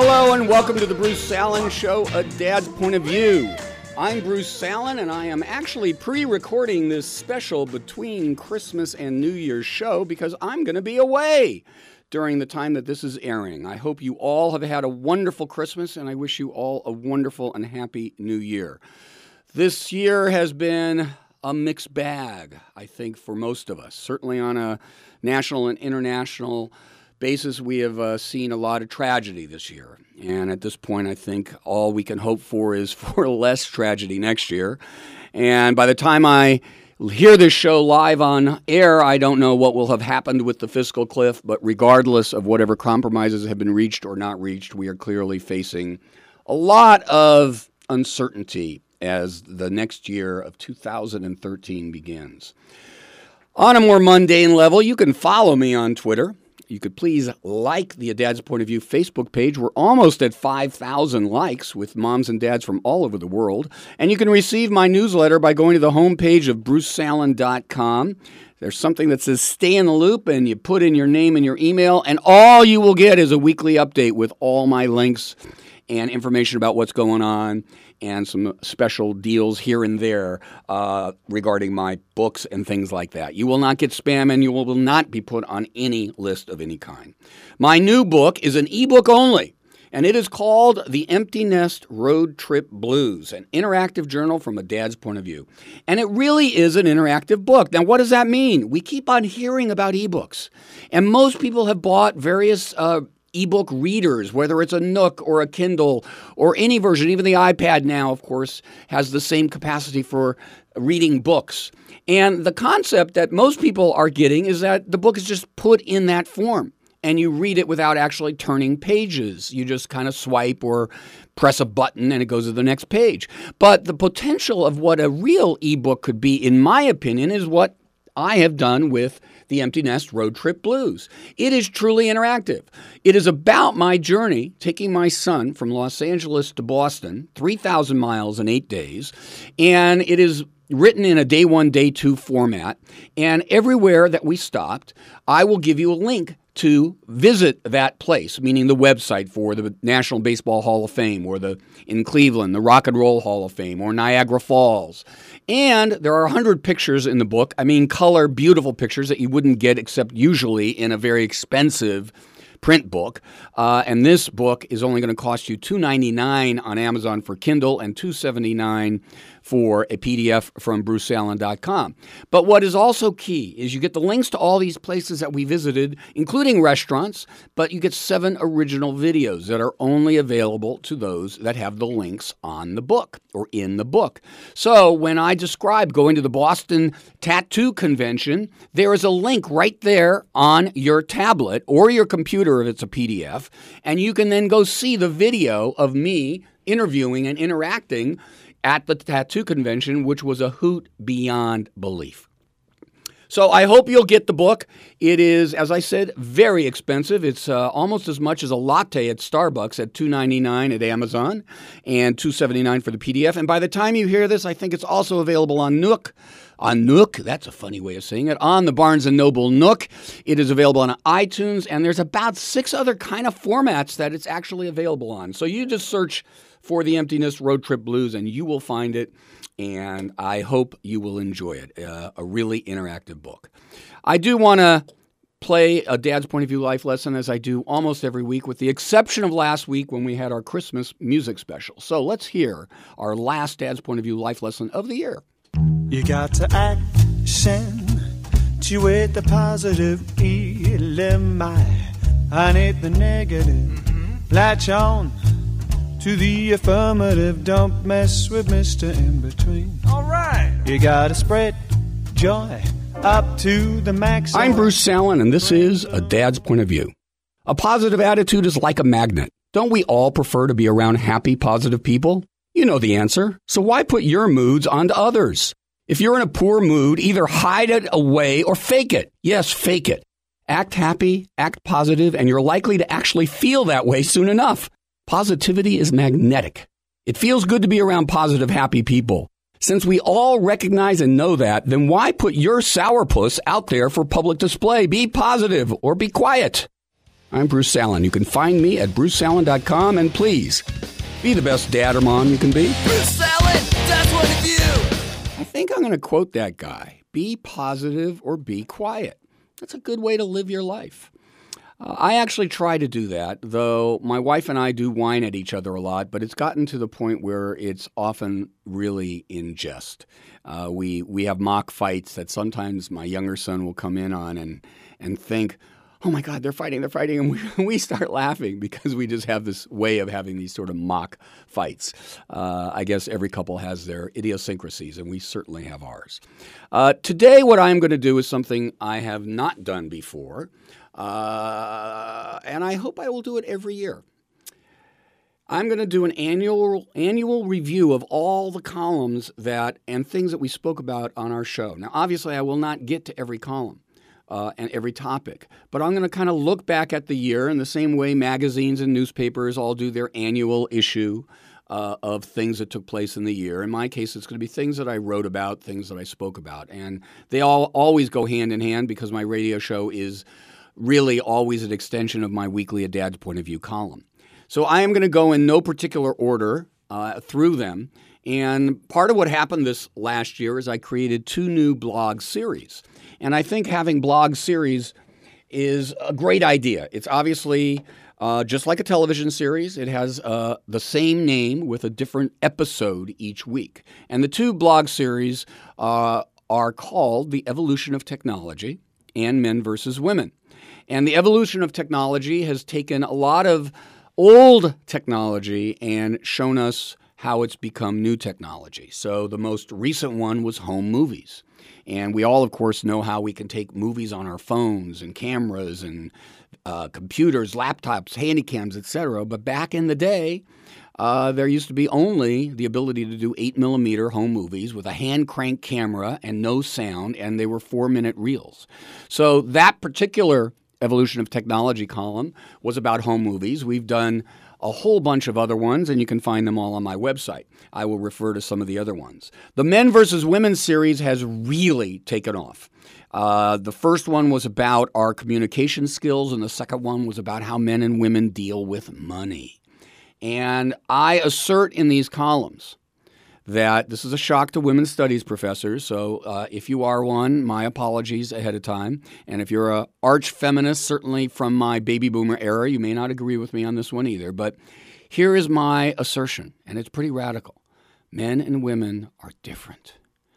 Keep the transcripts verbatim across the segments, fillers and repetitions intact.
Hello and welcome to the Bruce Salen Show, A Dad's Point of View. I'm Bruce Salen, and I am actually pre-recording this special between Christmas and New Year's show because I'm going to be away during the time that this is airing. I hope you all have had a wonderful Christmas, and I wish you all a wonderful and happy New Year. This year has been a mixed bag, I think, for most of us. Certainly on a national and international basis, we have uh, seen a lot of tragedy this year. And at this point, I think all we can hope for is for less tragedy next year. And by the time I hear this show live on air, I don't know what will have happened with the fiscal cliff, but regardless of whatever compromises have been reached or not reached, we are clearly facing a lot of uncertainty as the next year of two thousand thirteen begins. On a more mundane level, you can follow me on Twitter. You could please like the A Dad's Point of View Facebook page. We're almost at five thousand likes with moms and dads from all over the world. And you can receive my newsletter by going to the homepage of bruce salen dot com. There's something that says stay in the loop, and you put in your name and your email, and all you will get is a weekly update with all my links and information about what's going on and some special deals here and there uh, regarding my books and things like that. You will not get spam, and you will not be put on any list of any kind. My new book is an ebook only, and it is called The Empty Nest Road Trip Blues, an interactive journal from a dad's point of view. And it really is an interactive book. Now, what does that mean? We keep on hearing about ebooks, and most people have bought various uh, ebook readers, whether it's a Nook or a Kindle or any version. Even the iPad now, of course, has the same capacity for reading books. And the concept that most people are getting is that the book is just put in that form, and you read it without actually turning pages. You just kind of swipe or press a button and it goes to the next page. But the potential of what a real ebook could be, in my opinion, is what I have done with The Empty Nest Road Trip Blues. It is truly interactive. It is about my journey taking my son from Los Angeles to Boston, three thousand miles in eight days, and it is written in a day one, day two format. And everywhere that we stopped, I will give you a link to visit that place, meaning the website for the National Baseball Hall of Fame, or the in Cleveland, the Rock and Roll Hall of Fame, or Niagara Falls. And there are one hundred pictures in the book. I mean, color, beautiful pictures that you wouldn't get except usually in a very expensive print book. Uh, and this book is only going to cost you two dollars and ninety-nine cents on Amazon for Kindle and two dollars and seventy-nine cents for a P D F from bruce salen dot com. But what is also key is you get the links to all these places that we visited, including restaurants, but you get seven original videos that are only available to those that have the links on the book or in the book. So when I describe going to the Boston Tattoo Convention, there is a link right there on your tablet or your computer if it's a P D F, and you can then go see the video of me interviewing and interacting at the tattoo convention, which was a hoot beyond belief. So I hope you'll get the book. It is, as I said, very expensive. It's uh, almost as much as a latte at Starbucks at two dollars and ninety-nine cents at Amazon and two dollars and seventy-nine cents for the P D F. And by the time you hear this, I think it's also available on Nook. On Nook, that's a funny way of saying it, on the Barnes and Noble Nook. It is available on iTunes, and there's about six other kind of formats that it's actually available on. So you just search for The Empty Nest Road Trip Blues, and you will find it, and I hope you will enjoy it. Uh, a really interactive book. I do want to play a Dad's Point of View life lesson, as I do almost every week, with the exception of last week when we had our Christmas music special. So let's hear our last Dad's Point of View life lesson of the year. You got to accentuate the positive, eliminate the negative, mm-hmm. latch on to the affirmative, don't mess with Mister In-Between. All right. You gotta spread joy up to the max. I'm Bruce Salen, and this is A Dad's Point of View. A positive attitude is like a magnet. Don't we all prefer to be around happy, positive people? You know the answer. So why put your moods onto others? If you're in a poor mood, either hide it away or fake it. Yes, fake it. Act happy, act positive, and you're likely to actually feel that way soon enough. Positivity is magnetic. It feels good to be around positive, happy people. Since we all recognize and know that, then why put your sourpuss out there for public display? Be positive or be quiet. I'm Bruce Allen. You can find me at bruce allen dot com, and please, be the best dad or mom you can be. Bruce Allen, that's one of you! I think I'm going to quote that guy. Be positive or be quiet. That's a good way to live your life. Uh, I actually try to do that, though my wife and I do whine at each other a lot, but it's gotten to the point where it's often really in jest. Uh, we we have mock fights that sometimes my younger son will come in on and, and think, oh my God, they're fighting, they're fighting, and we, we start laughing because we just have this way of having these sort of mock fights. Uh, I guess every couple has their idiosyncrasies, and we certainly have ours. Uh, today, what I'm going to do is something I have not done before. Uh, and I hope I will do it every year. I'm going to do an annual annual review of all the columns that and things that we spoke about on our show. Now, obviously, I will not get to every column uh, and every topic, but I'm going to kind of look back at the year in the same way magazines and newspapers all do their annual issue uh, of things that took place in the year. In my case, it's going to be things that I wrote about, things that I spoke about, and they all always go hand in hand because my radio show is really always an extension of my weekly A Dad's Point of View column. So I am going to go in no particular order uh, through them. And part of what happened this last year is I created two new blog series. And I think having blog series is a great idea. It's obviously uh, just like a television series. It has uh, the same name with a different episode each week. And the two blog series uh, are called The Evolution of Technology and Men versus Women. And the evolution of technology has taken a lot of old technology and shown us how it's become new technology. So the most recent one was home movies. And we all, of course, know how we can take movies on our phones and cameras and uh, computers, laptops, handycams, et cetera. But back in the day, uh, there used to be only the ability to do eight millimeter home movies with a hand crank camera and no sound, and they were four-minute reels. So that particular Evolution of Technology column was about home movies. We've done a whole bunch of other ones, and you can find them all on my website. I will refer to some of the other ones. The Men versus Women series has really taken off. Uh, the first one was about our communication skills, and the second one was about how men and women deal with money. And I assert in these columns that this is a shock to women's studies professors, so uh, if you are one, my apologies ahead of time. And if you're an arch feminist, certainly from my baby boomer era, you may not agree with me on this one either. But here is my assertion, and it's pretty radical. Men and women are different.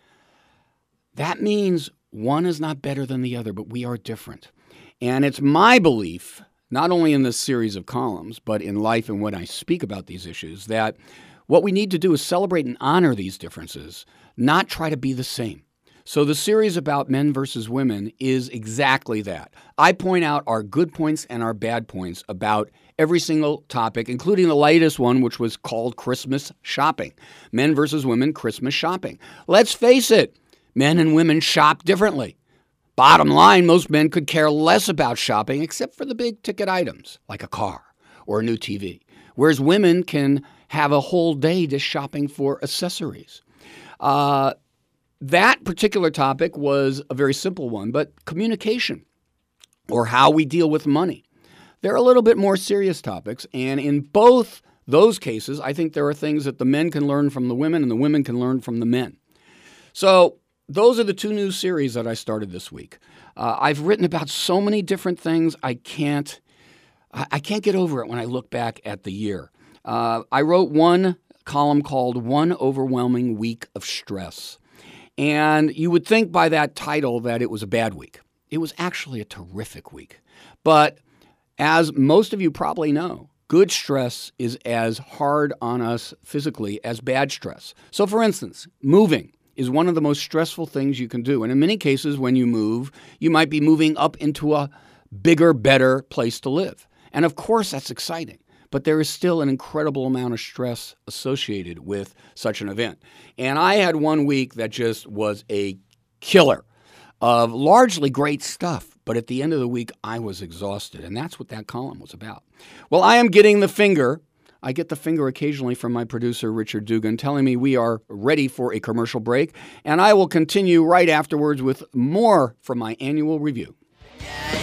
That means one is not better than the other, but we are different. And it's my belief, not only in this series of columns, but in life and when I speak about these issues, that what we need to do is celebrate and honor these differences, not try to be the same. So the series about men versus women is exactly that. I point out our good points and our bad points about every single topic, including the latest one, which was called Christmas shopping. Men versus women, Christmas shopping. Let's face it, men and women shop differently. Bottom line, most men could care less about shopping except for the big ticket items, like a car or a new T V, whereas women can have a whole day just shopping for accessories. Uh, that particular topic was a very simple one, but communication or how we deal with money. They're a little bit more serious topics, and in both those cases, I think there are things that the men can learn from the women and the women can learn from the men. So those are the two new series that I started this week. Uh, I've written about so many different things, I can't, I can't get over it when I look back at the year. Uh, I wrote one column called One Overwhelming Week of Stress. And you would think by that title that it was a bad week. It was actually a terrific week. But as most of you probably know, good stress is as hard on us physically as bad stress. So for instance, moving is one of the most stressful things you can do. And in many cases, when you move, you might be moving up into a bigger, better place to live. And of course, that's exciting. But there is still an incredible amount of stress associated with such an event. And I had one week that just was a killer of largely great stuff. But at the end of the week, I was exhausted. And that's what that column was about. Well, I am getting the finger. I get the finger occasionally from my producer, Richard Dugan, telling me we are ready for a commercial break. And I will continue right afterwards with more from my annual review. Yeah.